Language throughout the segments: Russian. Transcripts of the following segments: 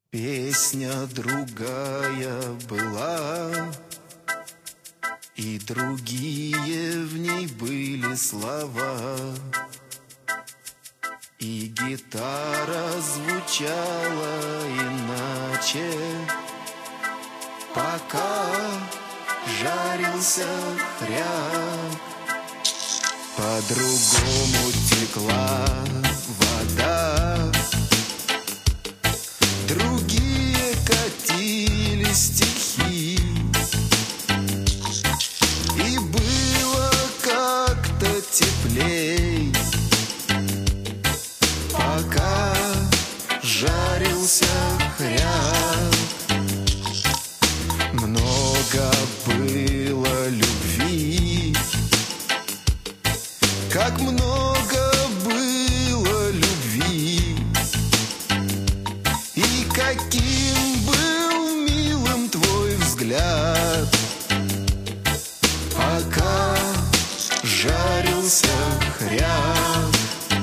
Песня другая была, и другие в ней были слова, и гитара звучала иначе, пока жарился хряк. По-другому текла вода, другие катили стихи, и было как-то теплей, пока жарился хряк. Много было любви, как много было любви, и каким был милым твой взгляд, пока жарился хряк.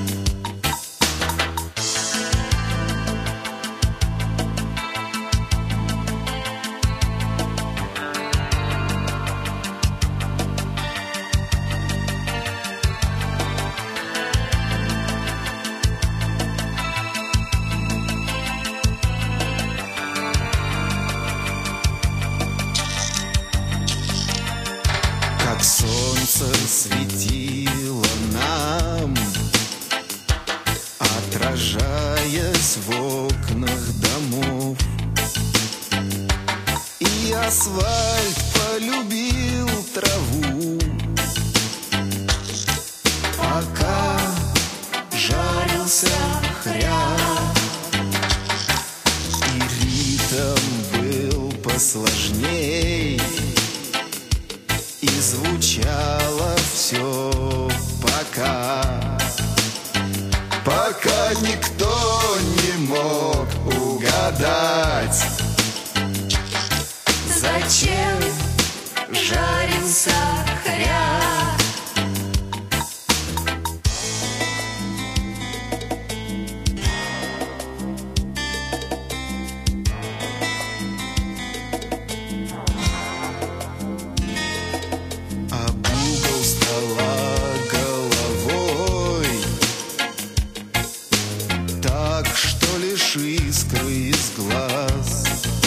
Как солнце светило нам, отражаясь в окнах домов, и асфальт полюбил траву, пока жарился хряк. И ритм был посложней, и звучало все пока никто не мог угадать, зачем жарился хряк. об угол стола головой, так что лишь искры из глаз.